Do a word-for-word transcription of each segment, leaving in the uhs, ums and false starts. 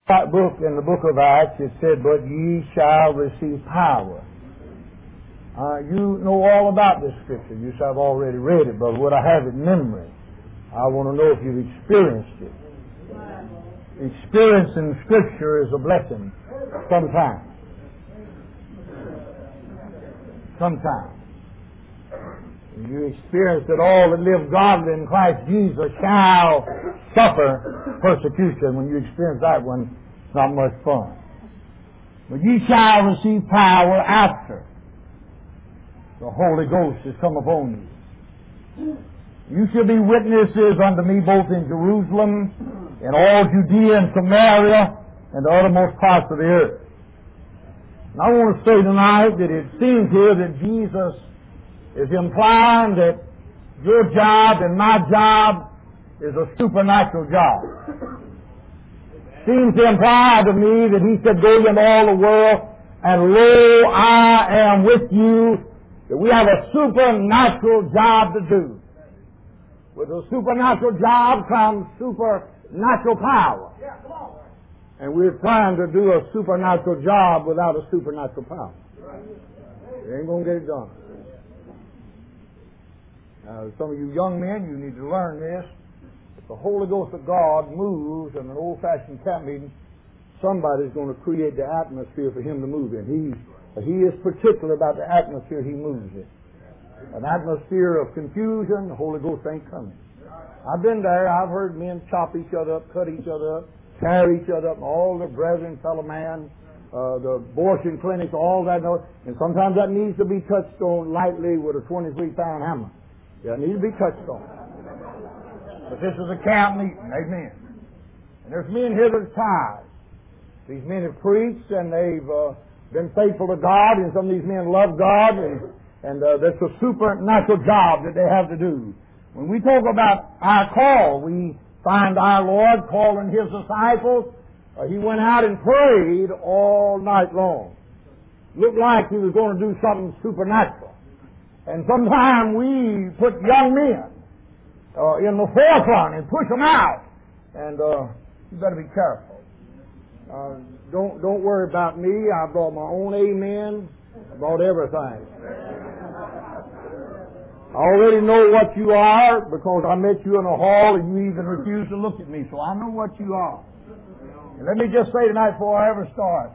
That book in the book of Acts, it said, "But ye shall receive power." Uh, you know all about this scripture. You say, "I've already read it, but would I have it in memory?" I want to know if you've experienced it. Experiencing scripture is a blessing sometimes. Sometimes. You experience that all that live godly in Christ Jesus shall suffer persecution. When you experience that one, it's not much fun. But ye shall receive power after the Holy Ghost has come upon you. You shall be witnesses unto me both in Jerusalem, in all Judea and Samaria, and the uttermost parts of the earth. And I want to say tonight that it seems here that Jesus is implying that your job and my job is a supernatural job. Seems to imply to me that he said, "Go into all the world, and lo, I am with you." That we have a supernatural job to do. With a supernatural job comes supernatural power. And we're trying to do a supernatural job without a supernatural power. You ain't going to get it done. Now, some of you young men, you need to learn this. If the Holy Ghost of God moves in an old-fashioned camp meeting, somebody's going to create the atmosphere for him to move in. He, he is particular about the atmosphere he moves in. An atmosphere of confusion, the Holy Ghost ain't coming. I've been there. I've heard men chop each other up, cut each other up, tear each other up, and all the brethren, fellow man, uh, the abortion clinics, all that. And sometimes that needs to be touched on lightly with a twenty-three pound hammer. Yeah, it needs to be touched on. But this is a camp meeting. Amen. And there's men here that are tired. These men have preached, and they've uh, been faithful to God, and some of these men love God, and, and uh, that's a supernatural job that they have to do. When we talk about our call, we find our Lord calling His disciples. Uh, he went out and prayed all night long. Looked like He was going to do something supernatural. And sometimes we put young men uh, in the forefront and push them out. And uh, you better be careful. Uh, don't don't worry about me. I brought my own amen. I brought everything. I already know what you are because I met you in a hall and you even refused to look at me. So I know what you are. And let me just say tonight before I ever start.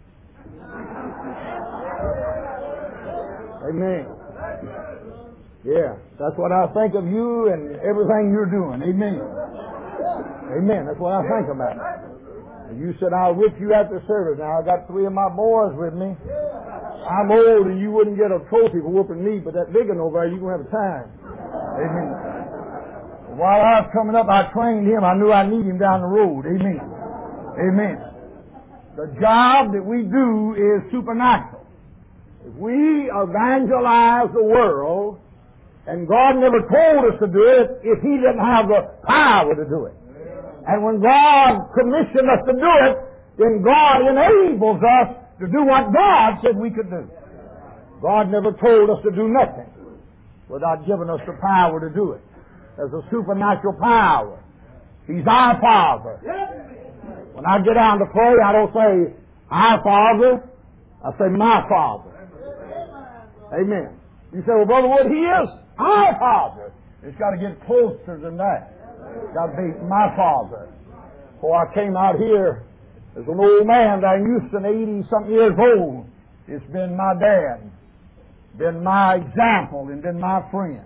Amen. Yeah, that's what I think of you and everything you're doing. Amen. Amen. That's what I think about. And you said, "I'll whip you after service." Now, I got three of my boys with me. I'm old and you wouldn't get a trophy for whooping me, but that big one over there, you're going to have a time. Amen. While I was coming up, I trained him. I knew I need him down the road. Amen. Amen. The job that we do is supernatural. If we evangelize the world, and God never told us to do it if He didn't have the power to do it. And when God commissioned us to do it, then God enables us to do what God said we could do. God never told us to do nothing without giving us the power to do it. There's a supernatural power. He's our Father. When I get down to pray, I don't say, "Our Father." I say, "My Father." Amen. You say, "Well, Brother Wood, He is our Father." It's got to get closer than that. It's got to be my Father. Before I came out here as an old man down in Houston, eighty-something years old, it's been my dad, been my example, and been my friend.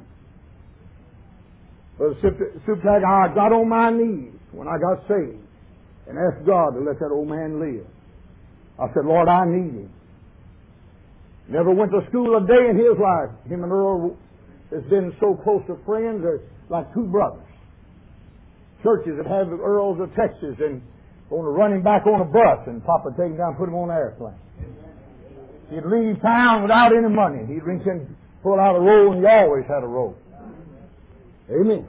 But Super I got on my knees when I got saved and asked God to let that old man live. I said, "Lord, I need him." Never went to school a day in his life. Him and Earl has been so close to friends, they're like two brothers. Churches that have Earls of Texas and going to run him back on a bus and Papa take him down and put him on an airplane. He'd leave town without any money. He'd reach in, pull out a roll, and he always had a roll. Amen.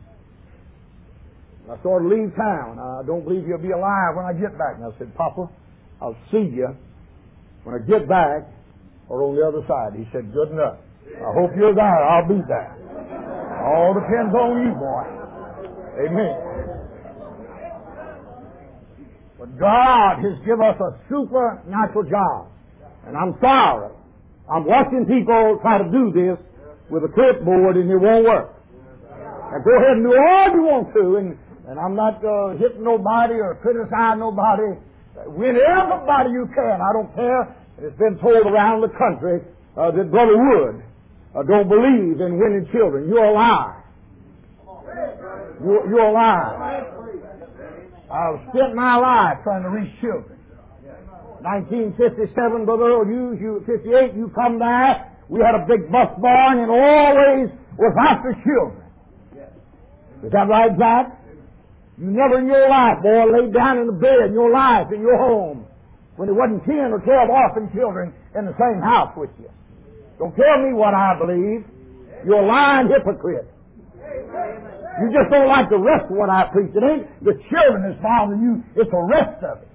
I started to leave town. I don't believe he'll be alive when I get back. And I said, "Papa, I'll see you when I get back or on the other side." He said, "Good enough. I hope you're there. I'll be there." All depends on you, boy. Amen. But God has given us a supernatural job. And I'm sorry. I'm watching people try to do this with a clipboard and it won't work. Now go ahead and do all you want to, and, and I'm not uh, hitting nobody or criticizing nobody. Win everybody you can. I don't care. It's been told around the country uh, that Brother Wood uh, don't believe in winning children. You're a liar. You're, you're a liar. I've spent my life trying to reach children. nineteen fifty-seven, Brother Earl, you, you, fifty-eight, you come there. We had a big bus barn and always was after children. Is that right, Jack? You never in your life, boy, laid down in the bed in your life, in your home, when there wasn't ten or twelve orphan children in the same house with you. Don't tell me what I believe. You're a lying hypocrite. You just don't like the rest of what I preach. It ain't the children that's bothering you, it's the rest of it.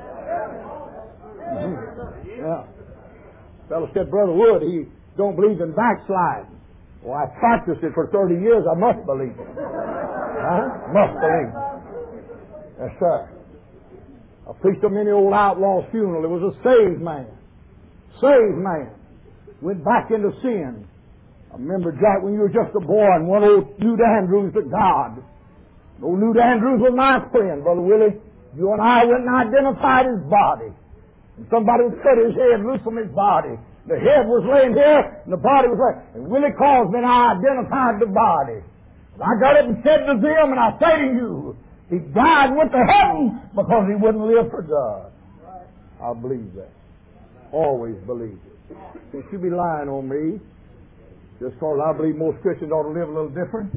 Mm-hmm. Yeah. Fellow said, Brother Wood, he don't believe in backsliding. Well, I practiced it for thirty years. I must believe it. Huh? Must believe it. Yes, sir. I preached a many old outlaw's funeral. It was a saved man. Saved man. Went back into sin. I remember, Jack, when you were just a boy and one old Newt Andrews to God. Old Newt Andrews was my friend, Brother Willie. You and I went and identified his body. And somebody would cut his head loose from his body. The head was laying here, and the body was laying. And Willie calls me, and I identified the body. I got it and said to them, and I say to you, he died and went to heaven because he wouldn't live for God. I believe that. Always believe it. Don't you be lying on me. Just because I believe most Christians ought to live a little different.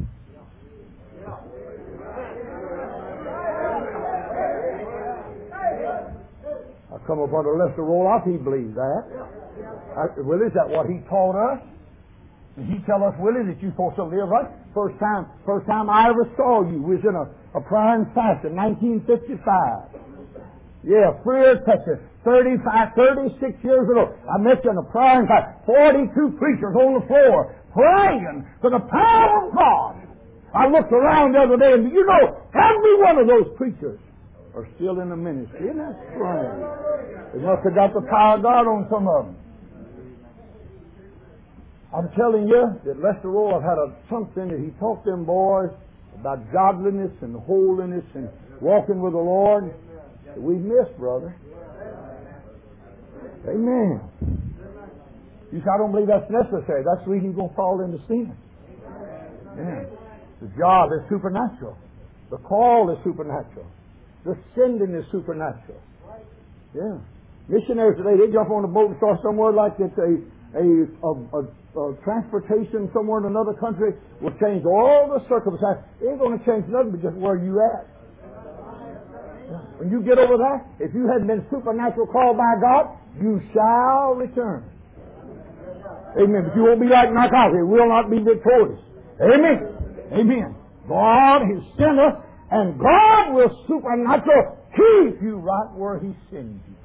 I come up under Lester Roloff, he believes that. I, Willie, is that what he taught us? Did he tell us, Willie, that you're supposed to live right? First time, first time I ever saw you was in a, a prime fashion, nineteen fifty-five. Yeah, Freer, Texas, thirty-five, thirty-six years ago. I met you in a prime fashion. forty-two preachers on the floor praying for the power of God. I looked around the other day, and you know, every one of those preachers are still in the ministry. Isn't that strange? They must have got the power of God on some of them. I'm telling you that Lester Roloff had a something that he taught them boys about godliness and holiness and walking with the Lord that we've missed, brother. Amen. You say, I don't believe that's necessary. That's the reason you're going to fall into sin. Yeah. The job is supernatural. The call is supernatural. The sending is supernatural. Yeah. Missionaries today, they jump on a boat and start somewhere like it's a, a, a, a, a transportation somewhere in another country will change all the circumstances. It ain't going to change nothing but just where you at. When you get over there, if you hadn't been supernatural called by God, you shall return. Amen. But you won't be like narcotics. It will not be victorious. Amen. Amen. God has sent us, and God will supernaturally keep you right where He sends you.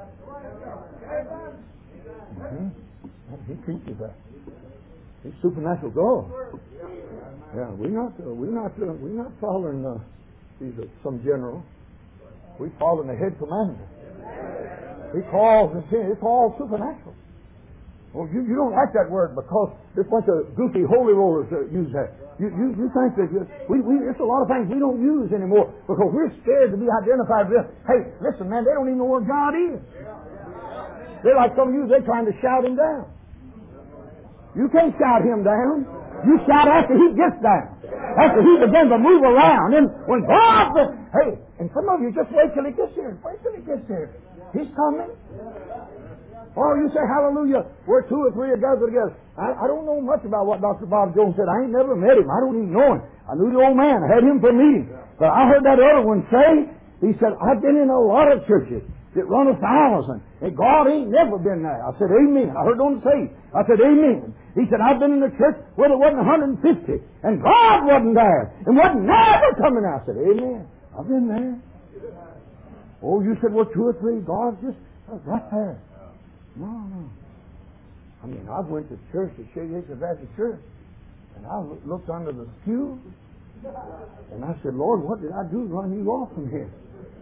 Mm-hmm. He keeps you there. He's supernatural God. Yeah, we're not. Uh, we're not. Uh, we're not following uh, these, uh, some general. We follow the head commander. He calls the sin. It's all supernatural. Well, you, you don't like that word because this bunch of goofy holy rollers uh, use that. You, you, you think that you, we, we, there's a lot of things we don't use anymore because we're scared to be identified with. Hey, listen, man, they don't even know where God is. They're like some of you, they're trying to shout Him down. You can't shout Him down. You shout after He gets down. After He begins to move around. And when God says, hey, and some of you just wait till He gets here. Wait till He gets here. He's coming. Or you say, hallelujah, where two or three are gathered together. I, I don't know much about what Doctor Bob Jones said. I ain't never met him. I don't even know him. I knew the old man. I had him for a meeting. But I heard that other one say, he said, I've been in a lot of churches that run a thousand. And God ain't never been there. I said, amen. I heard him say, I said, amen. He said, I've been in a church where there wasn't one hundred fifty. And God wasn't there. And wasn't never coming out. I said, amen. I've been there. Oh, you said, well, two or three. God's just right there. No, no. I mean, I went to church at Shady Acres Baptist Church, and I looked under the pew, and I said, Lord, what did I do to run you off from here?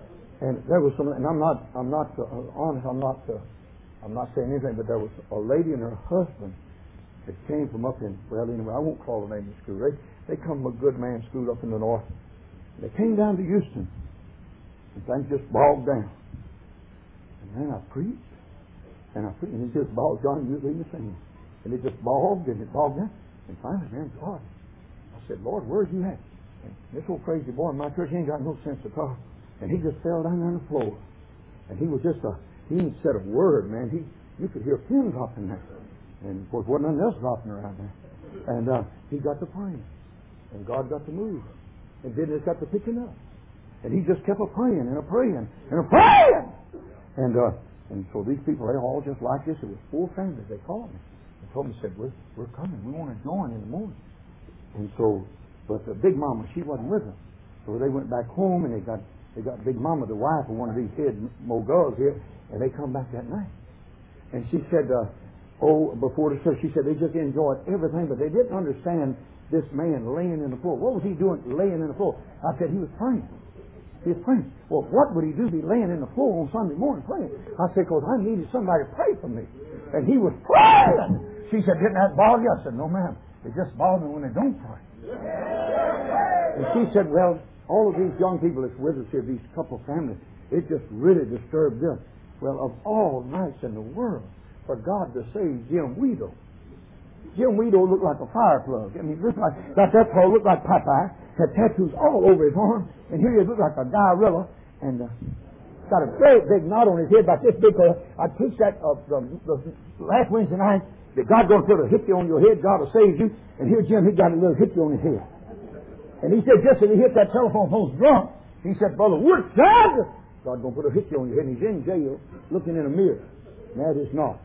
And there was some, and I'm not, I'm not uh, honest, I'm not, uh, I'm not saying anything, but there was a lady and her husband that came from up in, well, anyway, I won't call the name of the school. They, they come from a good man's school up in the north. They came down to Houston, and things just bogged down. And then I preached, and I preached, and it just bogged, John, you leave me singing. And it just bogged, and it bogged down. And finally, man, God, I said, Lord, where's you at? And this old crazy boy in my church, he ain't got no sense to talk. And he just fell down on the floor. And he was just a, he didn't said a word, man. He, you could hear a pin dropping there. And of course, wasn't nothing else dropping around there. And uh, he got to praying. And God got to move. And then it got to picking up. And he just kept a praying and a praying and a praying. And uh, and so these people, they all just like this. It was four families. They called me. They told me, said, we're, we're coming. We want to join in the morning. And so, but the big mama, she wasn't with them. So they went back home and they got They got Big Mama, the wife of one of these head moguls here, and they come back that night. And she said, uh, oh, before the service, she said they just enjoyed everything, but they didn't understand this man laying in the floor. What was he doing laying in the floor? I said, he was praying. He was praying. Well, what would he do be laying in the floor on Sunday morning praying? I said, because I needed somebody to pray for me. And he was praying. She said, didn't that bother you? I said, no, ma'am. It just bothers me when they don't pray. And she said, well, all of these young people that's with us here, these couple families, it just really disturbed them. Well, of all nights in the world, for God to save Jim Weedle. Jim Weedle looked like a fire plug. I mean, looked like, like that fellow looked like Popeye, had tattoos all over his arm, and here he looked like a gorilla, and uh, got a very big knot on his head about this big. Uh, I preached that uh, the, the last Wednesday night, that God's going to put a hickey on your head, God will save you, and here Jim, he got a little hickey on his head. And he said, just as he hit that telephone phone drunk, he said, Brother Wood, God, God's going to put a hickey on your head. And he's in jail looking in a mirror. And that is not.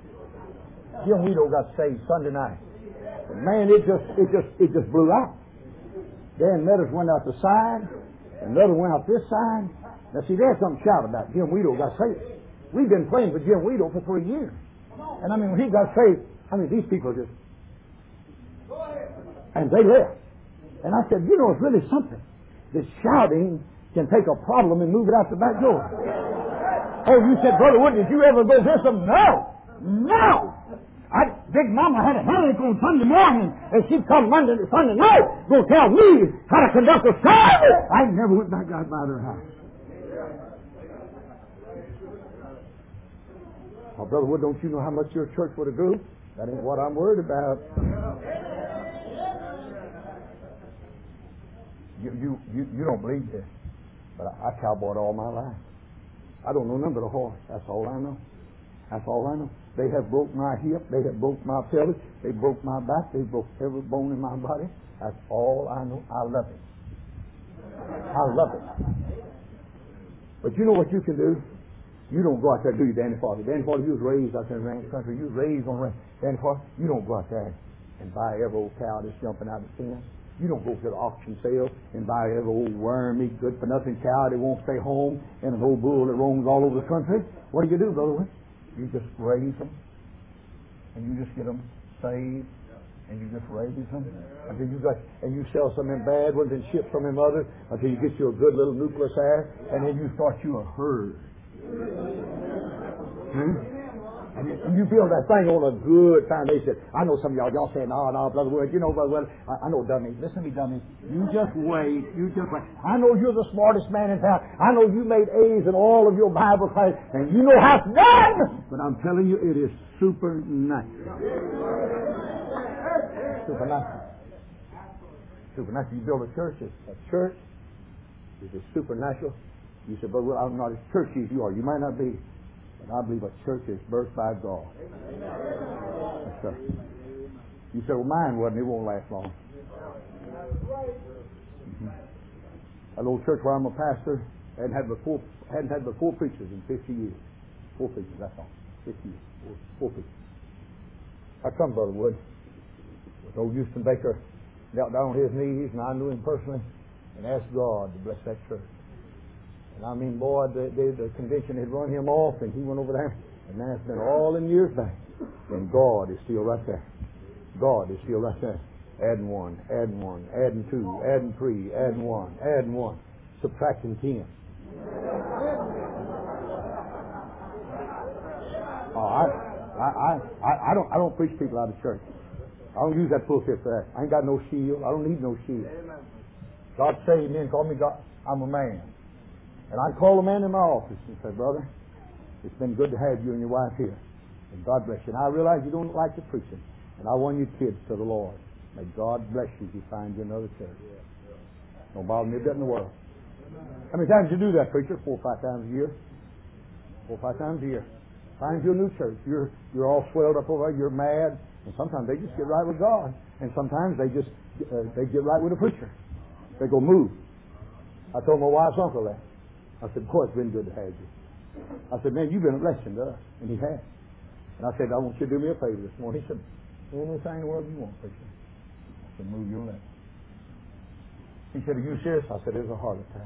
Jim Weedle got saved Sunday night. And man, it just, it just, it just blew out. Dan Meadows went out the side, and the other went out this side. Now see, there's something to shout about. Jim Weedle got saved. We've been praying for Jim Weedle for three years. And I mean, when he got saved, I mean, these people just, and they left. And I said, you know, it's really something. This shouting can take a problem and move it out the back door. Oh, you said, Brother Wood, did you ever go visit them? No. No. I, Big Mama had a headache on Sunday morning, and she'd come Monday to Sunday night, go tell me how to conduct a service. I never went back out by their house. Oh, Brother Wood, don't you know how much your church would have grew? That ain't what I'm worried about. You, you, you, you don't believe this, but I, I cowboyed all my life. I don't know nothing but a horse. That's all I know. That's all I know. They have broke my hip. They have broke my pelvis. They broke my back. They broke every bone in my body. That's all I know. I love it. I love it. But you know what you can do? You don't go out there, do you, Danny Farley? Danny Farley, you was raised out there in the ranch country. You was raised on ranch. Danny Farley, you don't go out there and buy every old cow that's jumping out of the pen. You don't go to the auction sale and buy every old wormy, good-for-nothing cow that won't stay home and an old bull that roams all over the country. What do you do, Brother Wood? You just raise them, and you just get them saved, and you just raise them until you got, and you sell some of them bad ones and ship some of them others until you get you a good little nucleus there, and then you start you a herd. Hmm? And you, and you build that thing on a good foundation. I know some of y'all, y'all say, no, no, Brother Wood, you know, Brother Wood, I, I know dummies. Listen to me, dummies. You just wait. You just wait. I know you're the smartest man in town. I know you made A's in all of your Bible classes, and you know how it's done. But I'm telling you, it is supernatural. Supernatural. Supernatural. You build a church. A church is a supernatural. You say, Brother Wood, I'm not as churchy as you are. You might not be. But I believe a church is birthed by God. Yes, sir. You say, well, mine wasn't. It won't last long. Mm-hmm. That little church where I'm a pastor hadn't had but four, hadn't had but four preachers in fifty years. Four preachers, that's all. Fifty years. Four, four preachers. I come, Brother Wood, with old Houston Baker knelt down on his knees, and I knew him personally, and asked God to bless that church. And I mean, boy, the, the, the convention had run him off, and he went over there. And that's been all in years back. And God is still right there. God is still right there. Adding one, adding one, adding two, adding three, adding one, adding one. Subtracting ten. Oh, I, I, I, I don't, I don't preach people out of church. I don't use that bullshit for that. I ain't got no shield. I don't need no shield. God saved me and called me God. I'm a man. And I call a man in my office and say, brother, it's been good to have you and your wife here. And God bless you. And I realize you don't like the preaching. And I want your kids to the Lord. May God bless you if you find you another church. Don't bother me a bit in the world. How many times do you do that, preacher? Four or five times a year. Four or five times a year. Find you a new church. You're you're all swelled up over. You're mad. And sometimes they just get right with God. And sometimes they just uh, they get right with a preacher. They go move. I told my wife's uncle that. I said, boy, it's been good to have you. I said, man, you've been a blessing to us. And he has. And I said, I want you to do me a favor this morning. He said, anything in the world you want, preacher. I said, move your leg. He said, are you serious? I said, it's a heart attack.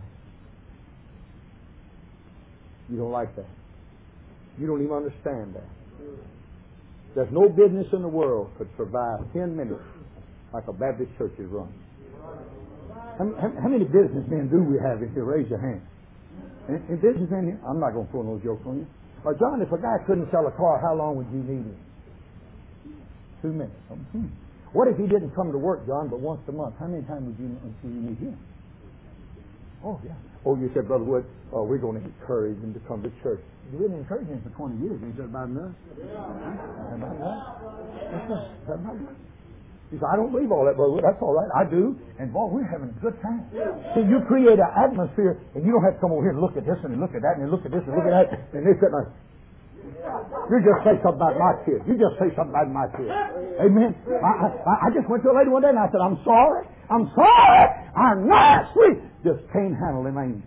You don't like that. You don't even understand that. There's no business in the world could survive ten minutes like a Baptist church is run. How, how, how many businessmen do we have in here? Raise your hand. In, in businessmen here? I'm not going to throw no joke on you. Well, John, if a guy couldn't sell a car, how long would you need him? Two minutes. Hmm. What if he didn't come to work, John, but once a month? How many times would you, would you need him? Oh, yeah. Oh, you said, Brother Wood, oh, we're going to encourage him to come to church. You've been encouraging him for twenty years. Ain't that about enough? Yeah. Is that about enough? Is that about enough? He said, I don't believe all that, Brother Wood. That's all right. I do. And, boy, we're having a good time. See, you create an atmosphere, and you don't have to come over here and look at this and look at that and look at this and look at that. And they sit there. You just say something about my kid. You just say something about my kid. Amen. I, I, I just went to a lady one day and I said, I'm sorry. I'm sorry. I'm not sweet. Just can't handle them angels.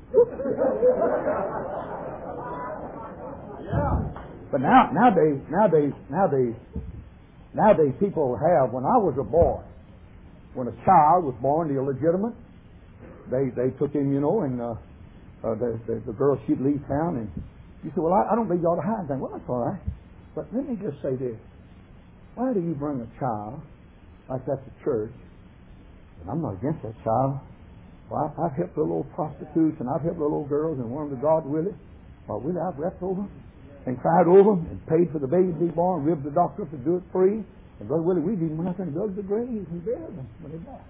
But now, nowadays, nowadays, nowadays, nowadays people have, when I was a boy, when a child was born, the illegitimate, they, they took him, you know, and uh, uh, the, the, the girl, she'd leave town and you say, well, I, I don't believe you ought to hide anything. Well, that's all right. But let me just say this. Why do you bring a child like that to church? And I'm not against that child. Well, I, I've helped little old prostitutes and I've helped little old girls and won them to God, Willie. Well, Willie, I've wept over them and cried over them and paid for the baby to be born, ribbed the doctor to do it free. And Brother Willie, we've even went up and dug the graves and buried them when they died.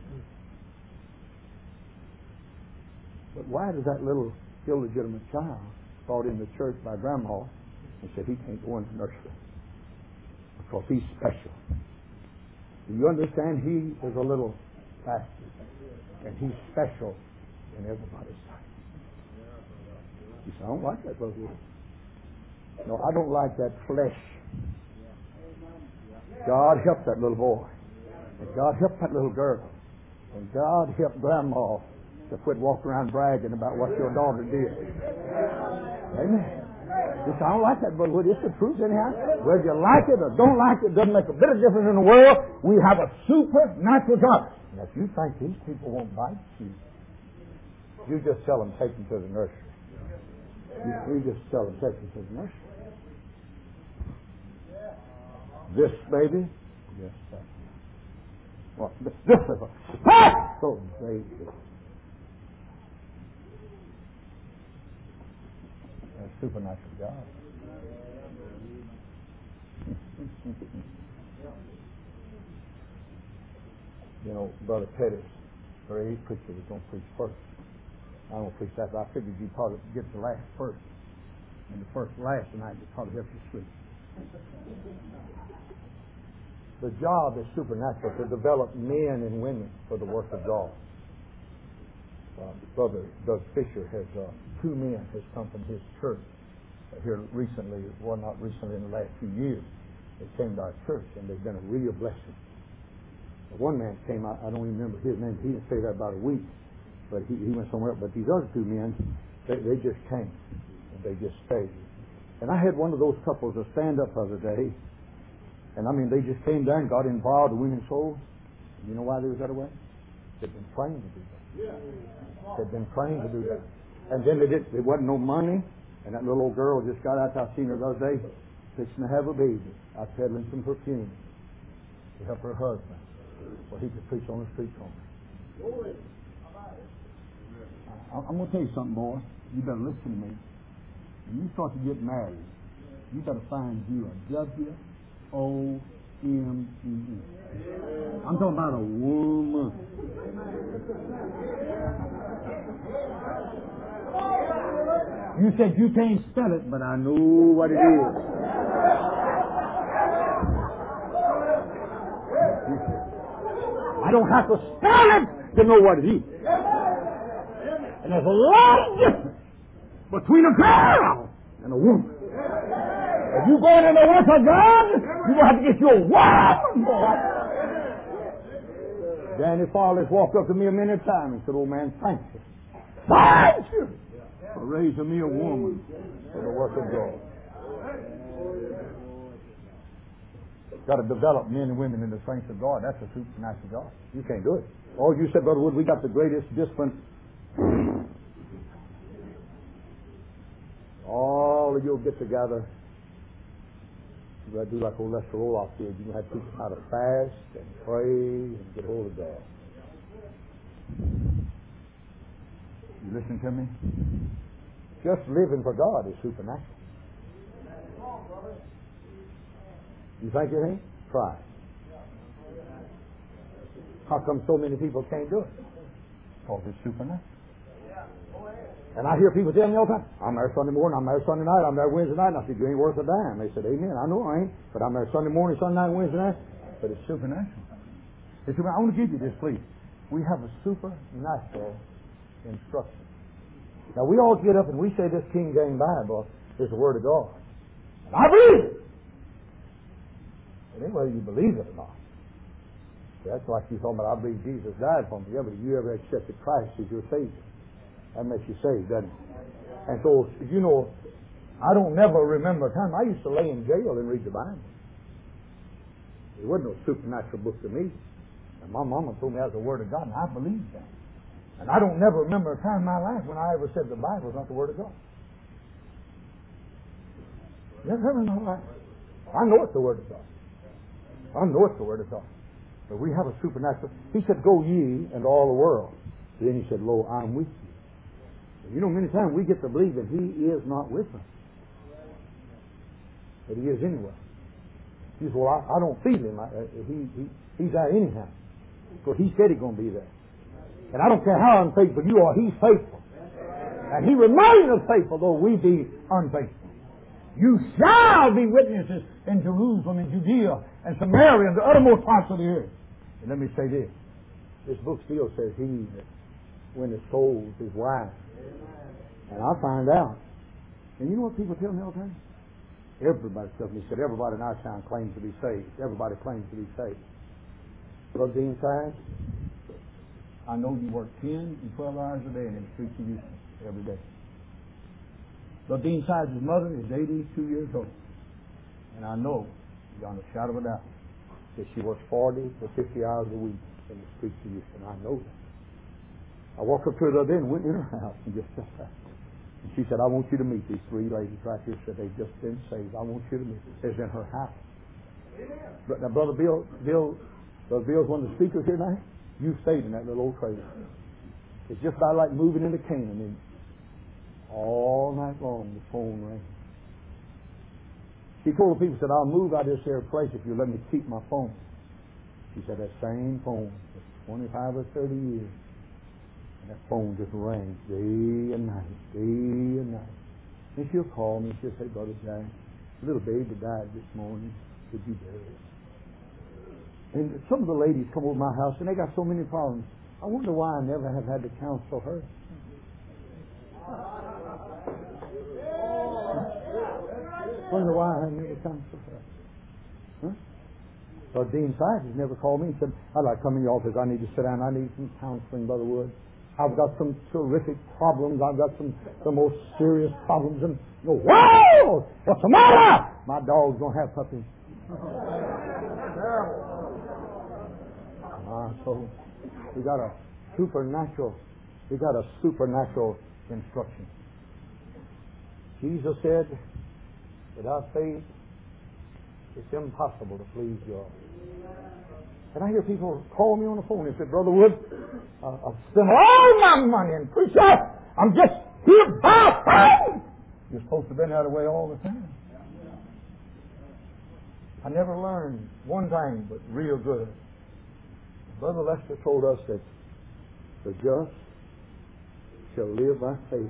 But why does that little illegitimate child brought into church by grandma and said he can't go in the nursery because he's special? Do you understand? He is a little bastard and he's special in everybody's sight. You say, I don't like that, Brother Wood. No, I don't like that flesh. God help that little boy. And God help that little girl. And God help grandma to quit walking around bragging about what your daughter did. Amen. Yes, I don't like that, Brother Wood. It's the truth anyhow. Whether you like it or don't like it, doesn't make a bit of difference in the world. We have a supernatural God. And if you think these people won't bite you, you just tell them, take them to the nursery. You, you just tell them, take them to the nursery. This baby, yes, sir. Well, this is a special baby. A supernatural God. You know, Brother Pettis, or he preacher was going to preach first. I don't preach that, but I figured you'd probably get the last first. And the first last tonight would probably help you sleep. The job is supernatural, to develop men and women for the work of God. Uh, Brother Doug Fisher has uh, two men has come from his church uh, here recently. Well, not recently, in the last few years, they came to our church and they've been a real blessing. One man came out, I don't even remember his name. He didn't stay there about a week, but he, he went somewhere else. But these other two men, they, they just came and they just stayed. And I had one of those couples to stand up the other day, and I mean they just came down and got involved in women's souls. You know why they was that way? They'd been praying to do that. They'd been praying to do that. And then they did. There wasn't no money, and that little old girl just got out. I seen her the other day, fixing to have a baby. I peddling some perfume to help her husband, so he could preach on the street corner. I, I'm going to tell you something, boy. You better listen to me. When you start to get married, you better find you a W O M E N. I'm talking about a woman. You said you can't spell it, but I know what it is. I don't have to spell it to know what it is. And there's a lot of difference between a girl and a woman. If you going in the work of God, you're going to have to get you a woman, boy. Danny Farley's walked up to me a many times and said, "Oh man, thank you. Thank you for raising me a woman for the work of God." Got to develop men and women in the strength of God. That's a supernatural God. You can't do it. Oh, you said, Brother Wood, we got the greatest discipline. All of you'll get together. You got to do like old Lester Roloff did. You have to teach them how to fast and pray and get hold of God. You listen to me? Just living for God is supernatural. You think it ain't? Try. How come so many people can't do it? Because it's supernatural. And I hear people tell me all the time, "I'm there Sunday morning, I'm there Sunday night, I'm there Wednesday night." And I said, "You ain't worth a dime." They said, "Amen. I know I ain't, but I'm there Sunday morning, Sunday night, Wednesday night." But it's supernatural. It's supernatural. I want to give you this, please. We have a supernatural instruction. Now, we all get up and we say this King James Bible is the Word of God. And I believe it. It ain't whether you believe it or not. That's like you talking about, "I believe Jesus died for me." Yeah, but you ever accepted Christ as your Savior? That makes you saved, doesn't it? And so, you know, I don't never remember a time. I used to lay in jail and read the Bible. It wasn't no supernatural book to me. And my mama told me that was the Word of God, and I believed that. And I don't never remember a time in my life when I ever said the Bible was not the Word of God. Never in my life. I know it's the Word of God. I know it's the Word of God. But we have a supernatural. He said, "Go ye into all the world." Then he said, "Lo, I'm with you." You know, many times we get to believe that He is not with us. But He is anywhere. He says, "Well, I, I don't feel Him. I, he, he, he's there anyhow." Because He said He's going to be there. And I don't care how unfaithful you are, He's faithful. And He remains faithful though we be unfaithful. You shall be witnesses in Jerusalem, in Judea, and Samaria, and the uttermost parts of the earth. And let me say this. This book still says He that winneth souls is wise. And I find out. And you know what people tell me all the time? Everybody tells me, he said, everybody in our town claims to be saved. Everybody claims to be saved. Brother Dean Sides, I know you work ten and twelve hours a day in the streets of Houston every day. Brother Dean Sides' mother is eighty-two years old. And I know, beyond a shadow of a doubt, that she works forty to fifty hours a week in the streets of Houston. I know that. I walked up to her the other day and went in her house and just sat there. And she said, "I want you to meet these three ladies right here." Said they've just been saved. I want you to meet them. It's in her house. But now, Brother Bill, Bill, Brother Bill's one of the speakers here tonight. You stayed in that little old trailer. It's just about like moving into Canaan. And all night long, the phone rang. She told the people, said, "I'll move out of this here place if you let me keep my phone." She said, that same phone for twenty-five or thirty years. And that phone just rang day and night, day and night. And she'll call me and she'll say, "Brother Jack, the little baby died this morning. Could you bury it?" And some of the ladies come over my house and they got so many problems. I wonder why I never have had to counsel her. Wonder why I never counseled her. Huh? So Dean Sides has never called me and said, "I'd like to come in your office. I need to sit down. I need some counseling, Brother Wood. I've got some terrific problems. I've got some the most serious problems." And you go, "Whoa! What's the matter?" My dogs don't have puppies. Ah, so we got a supernatural. We got a supernatural instruction. Jesus said, "Without faith, it's impossible to please God." And I hear people call me on the phone and say, "Brother Wood, uh, I've spent all my money and preacher, I'm just here by faith. You're supposed to have been that way all the time. I never learned one thing but real good. Brother Lester told us that the just shall live by faith.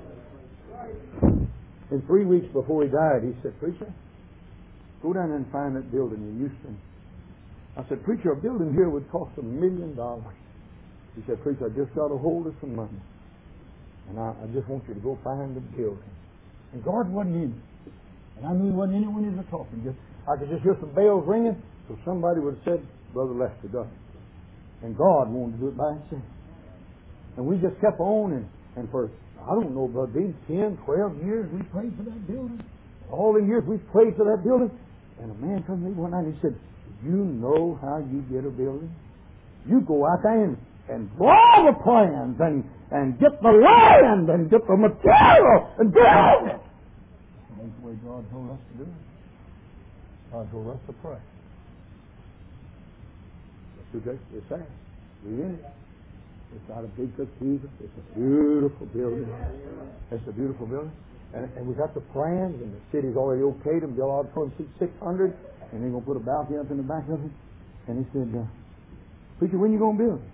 And three weeks before he died, he said, Preacher, go down and find that building in Houston. I said, Preacher, a building here would cost a million dollars. He said, Preacher, I just got a hold of some money. And I, I just want you to go find the building. And God wasn't in it. And I knew he wasn't in it when he was talking. Just, I could just hear some bells ringing, so somebody would have said, Brother Lester done it. And God wanted to do it by himself. And we just kept on, and, and for, I don't know, Brother Dean, ten, twelve years we prayed for that building. All the years we prayed for that building. And a man come to me one night and he said, you know how you get a building? You go out there and, and draw the plans and, and get the land and get the material and build it. That's the way God told us to do it. God told us to pray. It's there. We're in it. It's not a big cathedral. It's a beautiful building. It's a beautiful building. And, and we got the plans, and the city's already okayed them. Bill Auditorium six hundred, and they're going to put a balcony up in the back of it. And he said, uh, Preacher, when you going to build it?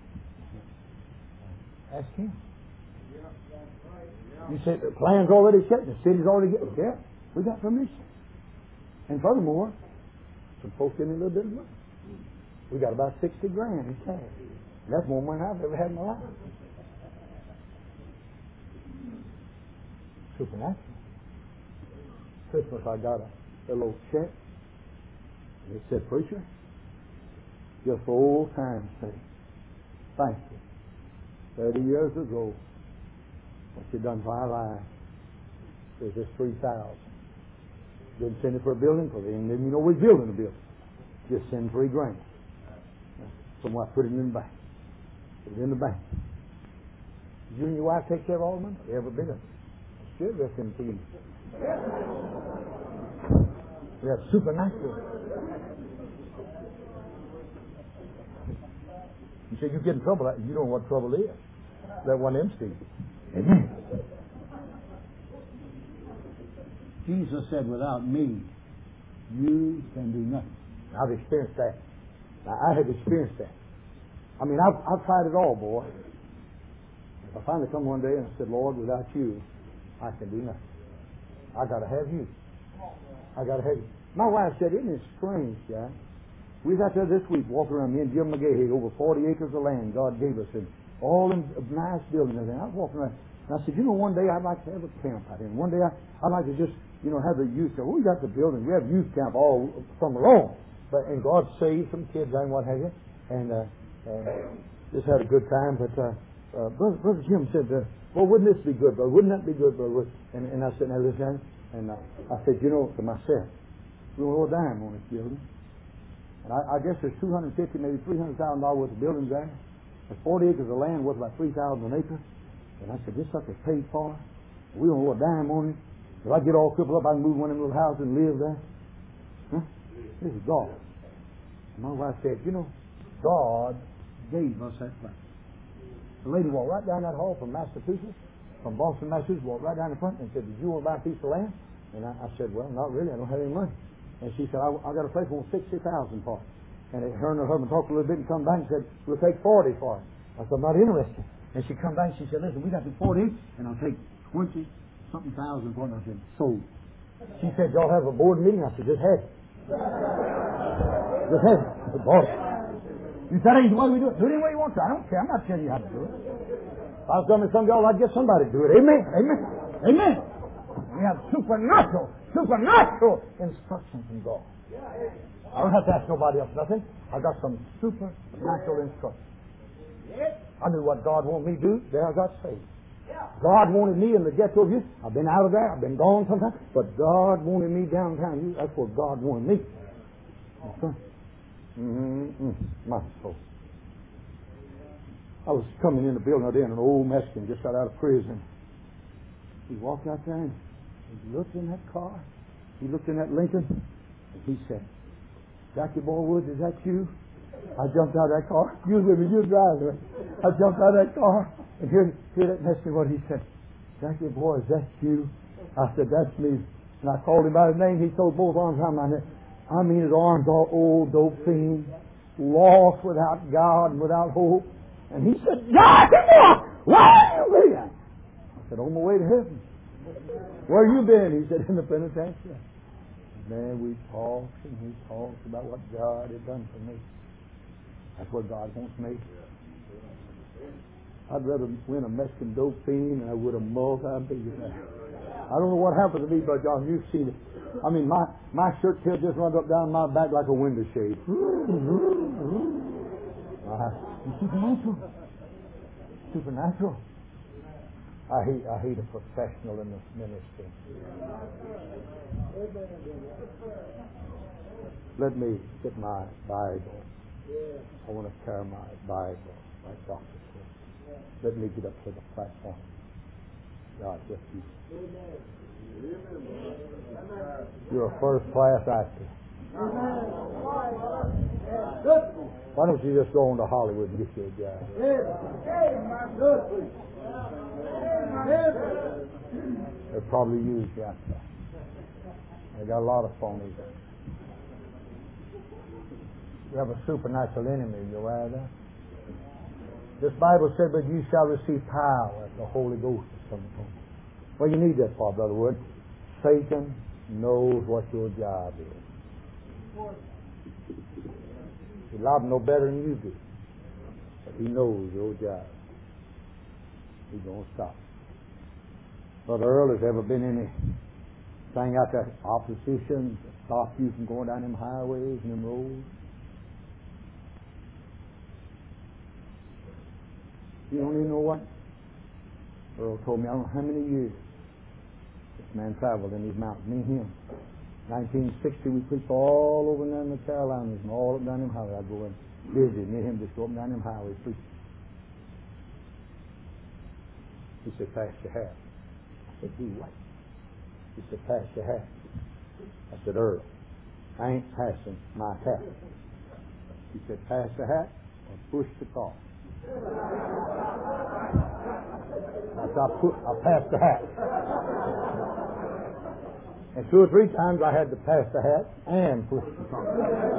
Ask him. You said the plan's already set, the city's already get. Yeah, we got permission. And furthermore, some folks give me a little bit of money. We got about sixty grand in cash. That's more money I've ever had in my life. Supernatural. Christmas, I got a, a little check. And it said, Preacher, just for old time's sake, thank you. Thirty years ago, what you done for our lives is this three thousand. Didn't send it for a building because they didn't even know we're building a building. Just send three grand. Someone put it in the bank. Put it in the bank. You and your wife take care of all the money? Every bit of it. Still rest in peace. We have supernatural. You say you get in trouble. You don't know what trouble is. That one empty. Amen. Jesus said, without me, you can do nothing. I've experienced that. I have experienced that. I mean, I've, I've tried it all, boy. I finally come one day and I said, Lord, without you, I can do nothing. I got to have you. I got to have you. My wife said, isn't it strange, Jack? We was out there this week walking around, me and Jim McGahey, over forty acres of land God gave us, and all them nice buildings and everything. I was walking around, and I said, you know, one day I'd like to have a camp out here. And one day I, I'd like to just, you know, have the youth. Well, we got the building. We have youth camp all summer long. But, and God saved some kids and what have you. And uh, uh, just had a good time. But uh, uh, Brother, Brother Jim said, uh, well, wouldn't this be good, brother? Wouldn't that be good, brother? And, and I said, now listen, and uh, I said, you know, to myself, we're going to owe a dime on this building. And I, I guess there's two hundred fifty, maybe three hundred thousand dollars worth of buildings there. There's forty acres of land worth about three thousand an acre. And I said, this stuff is paid for. We don't owe a dime on it. If I get all crippled up, I can move one of them little houses and live there. Huh? This is God. And my wife said, you know, God gave us that place. The lady walked right down that hall from Massachusetts, from Boston, Massachusetts, walked right down the front and said, did you want to buy a piece of land? And I, I said, well, not really. I don't have any money. And she said, I, I got a place for sixty thousand for it. And it, her and her husband talked a little bit and come back and said, we'll take forty for it. I said, I'm not interested. And she come back and she said, listen, we got the forty and I'll take twenty something thousand for it. And I said, sold. She said, y'all have a board meeting? I said, just have it. Just have it. I said, boy. You said, hey, the way we do it. Do it any way you want to. I don't care. I'm not telling you how to do it. If I was coming to some of y'all, I'd get somebody to do it. Amen. Amen. Amen. We have supernatural, supernatural instruction from God. I don't have to ask nobody else nothing. I got some supernatural instruction. I knew what God wanted me to do. There I got saved. God wanted me in the ghetto of you. I've been out of there. I've been gone sometimes. But God wanted me downtown. That's where God wanted me. Okay. Mm-hmm. My soul. I was coming in the building out there, and an old Mexican just got out of prison. He walked out there and he looked in that car. He looked in that Lincoln, and he said, Jackie Ballwood, is that you? I jumped out of that car. You with me, you drive it. I jumped out of that car, and here, here that Mexican, what he said, Jackie, boy, is that you? I said, that's me. And I called him by his name. He threw both arms around my neck. I mean, his arms all old, dope fiend, lost without God and without hope. And he said, Jackie, boy, where have you been? I said, on my way to heaven. Where you been? He said, in the penitentiary. Man, we talked and we talked about what God had done for me. That's what God wants me. I'd rather win a Mexican dope fiend than I would a multi-billionaire. I don't know what happened to me, but John, you've seen it. I mean, my, my shirt tail just runs up down my back like a window shade. uh, supernatural. Supernatural. I hate I hate a professional in this ministry. Let me get my Bible. I want to carry my Bible, my doctor said. Let me get up to the platform. God bless you. You're a first class actor. Why don't you just go on to Hollywood and get you a job? They'll probably use you out there. They got a lot of phonies. You have a supernatural enemy. You aware of that? This Bible said, but you shall receive power as the Holy Ghost is coming upon you. Well, you need that for, Brother Wood. Satan knows what your job is. He loves no better than you do. But he knows your job. He's going to stop. Brother Earl, has ever been anything out there, opposition, to stop you from going down them highways and them roads? You don't even know what? Earl told me, I don't know how many years this man traveled in these mountains, me and him. nineteen sixty, we preached all over down the Carolinas and all up down them highways. I'd go and visit, me and him just go up and down them highways preaching. He said, pass your hat. I said, do what? He said, pass your hat. I said, Earl, I ain't passing my hat. He said, pass the hat or push the car. I said, I, put, I passed the hat. And two or three times I had to pass the hat and push the car.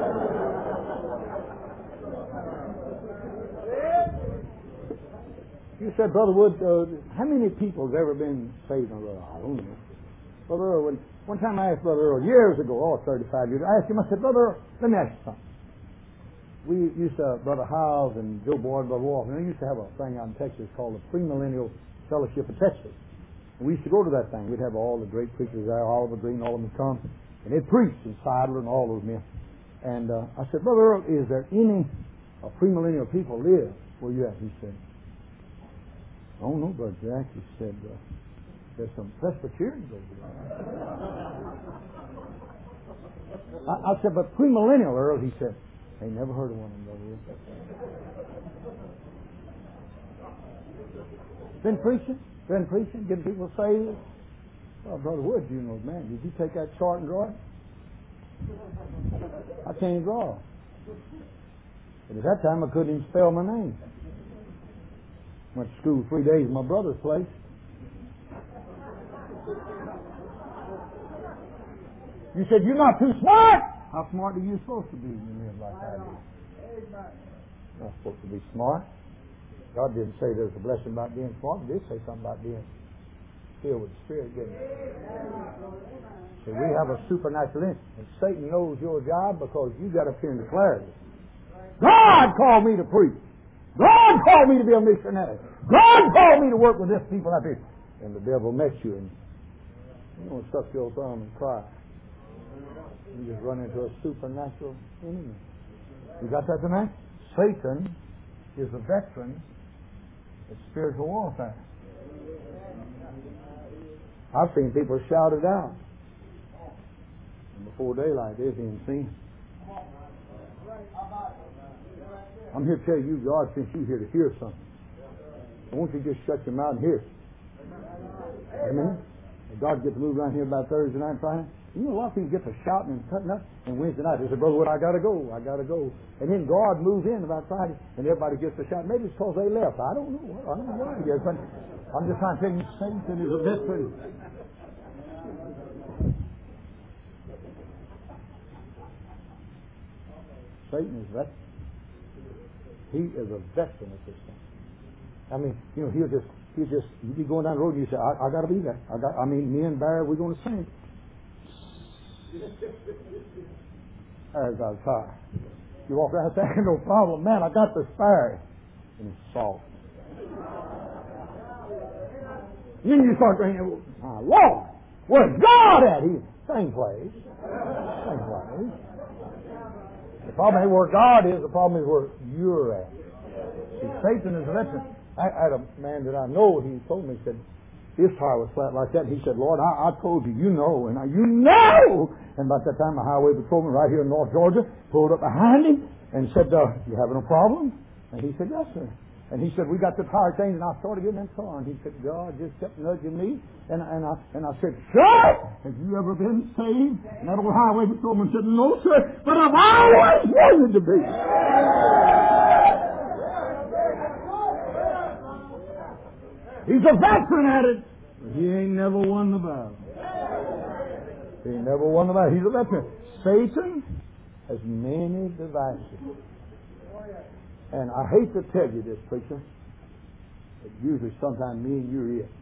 You said, Brother Wood, uh, how many people have ever been saved? I don't know. Brother Earl, when, one time I asked Brother Earl, years ago, oh, thirty-five years, I asked him, I said, Brother Earl, let me ask you something. We used to, Brother Howes and Joe Boyd, Brother Walton, we used to have a thing out in Texas called the Premillennial Fellowship of Texas. And we used to go to that thing. We'd have all the great preachers there, Oliver Green, all of them come. And they'd preach, and Seidler and all those men. And uh, I said, Brother Earl, is there any uh, premillennial people live where you at? He said, oh, no, Brother Jack. He said, uh, there's some Presbyterians over there. I, I said, but premillennial, Earl, he said, I ain't never heard of one of them, Brother Earl. Been preaching, been preaching, getting people saved. Well, Brother Wood, you know, man, did you take that chart and draw it? I can't draw. But at that time, I couldn't even spell my name. Went to school three days at my brother's place. You said, you're not too smart! How smart are you supposed to be when you live like that? You're not supposed to be smart. God didn't say there's a blessing about being smart. He did say something about being filled with the Spirit, didn't he? So we have a supernatural instinct. And Satan knows your job because you got up here and declared it. God called me to preach. God called me to be a missionary. God called me to work with this people up here. And the devil met you and you don't suck your thumb and cry. You just run into a supernatural enemy. You got that tonight? Satan is a veteran of spiritual warfare. I've seen people shout it out. And before daylight, they've been seen. I'm here to tell you, God sent you here to hear something. Won't you just shut your mouth and hear? Amen? And God gets to move around here about Thursday night and Friday. You know, a lot of people get to shouting and cutting up, and Wednesday night they say, Brother Wood, I got to go, I got to go. And then God moves in about Friday, and everybody gets to shout. Maybe it's because they left. I don't know. I don't know why. Yes, but I'm just trying to tell you, Satan is a veteran. Satan is a veteran. He is a veteran at this thing. I mean, you know, he'll just, he'll just, you be going down the road and you say, I, I got to be there. I got, I mean, me and Barry, we're going to sing. There's our car. You walk out there, no problem. Man, I got the spare. And it's soft. Then you start going, my Lord, where's God at? He's same place. Same place. The problem ain't where God is, the problem is where you're at. See, Satan is a veteran. I, I had a man that I know, he told me, he said, his tire was flat like that. And he said, Lord, I, I told you, you know. And I, you know. And about that time, a highway patrolman right here in North Georgia pulled up behind him and said, uh, you having a problem? And he said, yes, sir. And he said, we got the tire changed. And I started getting in the car. And he said, God just kept nudging me. And, and, I, and I said, sir, have you ever been saved? And that old highway patrolman said, no, sir, but I've always wanted to be. He's a veteran at it. He ain't never won the battle. He ain't never won the battle. He's a veteran. Satan has many devices. And I hate to tell you this, preacher, but usually sometimes me and you're it.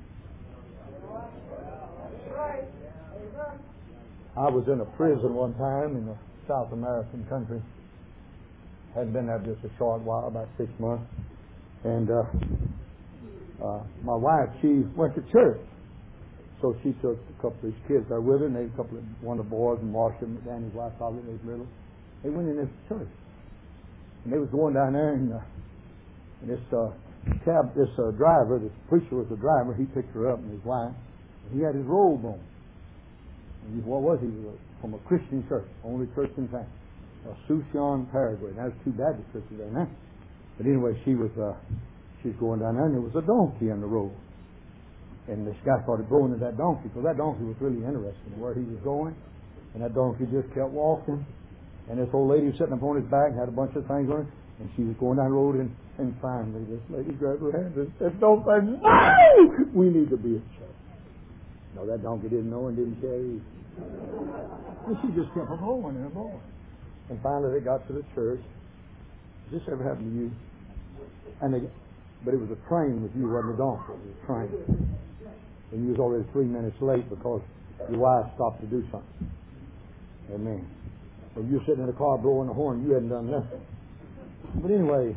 I was in a prison one time in a South American country. Hadn't been there just a short while, about six months. And uh, uh, my wife, she went to church. So she took a couple of these kids there with her, and they a couple of one of the boys and Marshall, Danny's wife, probably they was little. They went in this church, and they was going down there, and, uh, and this uh, cab, this uh, driver, this preacher was the driver. He picked her up and his wife. And he had his robe on. And he, what was he? He was from a Christian church, only church in town, Asunción, Paraguay. Now there's two Baptist churches there now. But anyway, she was uh, she was going down there, and there was a donkey on the road. And this guy started blowing at that donkey, because that donkey was really interested in where he was going. And that donkey just kept walking. And this old lady was sitting upon his back, had a bunch of things on her, and she was going down the road, and, and finally this lady grabbed her hand and said, "Don't say no! We need to be at church." No, that donkey didn't know and didn't care either. And she just kept on blowing and blowing. And finally they got to the church. Has this ever happened to you? And they, but it was a train with you, wasn't a donkey. It was a train. And you was already three minutes late because your wife stopped to do something. Amen. So you're sitting in the car blowing the horn. You hadn't done nothing. But anyway.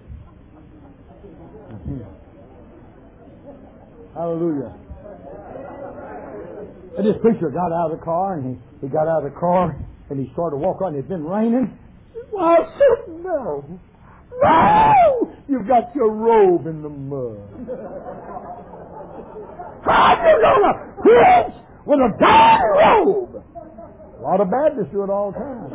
Hallelujah. And this preacher got out of the car, and he, he got out of the car, and he started to walk on. It's been raining. Well, no. No! You've got your robe in the mud. How you gonna preach with a darn robe? A lot of Baptists do it all the time.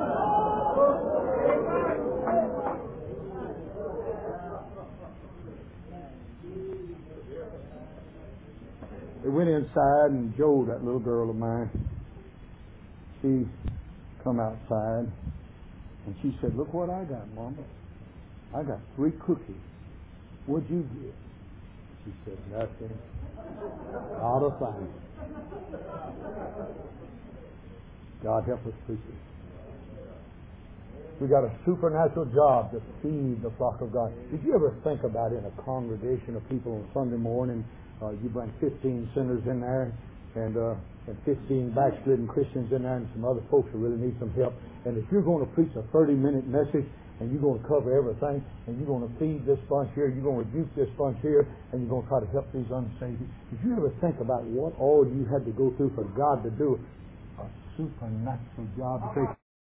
They went inside, and Joe, that little girl of mine, she come outside, and she said, "Look what I got, Mama. I got three cookies. What'd you get?" She said, "Nothing. Out of sight." God help us, preachers. We got a supernatural job to feed the flock of God. Did you ever think about in a congregation of people on Sunday morning, uh, you bring fifteen sinners in there, and uh, and fifteen backslidden Christians in there, and some other folks who really need some help. And if you're going to preach a thirty-minute message, and you're going to cover everything, and you're going to feed this bunch here, you're going to rebuke this bunch here, and you're going to try to help these unsaved. Did you ever think about what all you had to go through for God to do a supernatural job?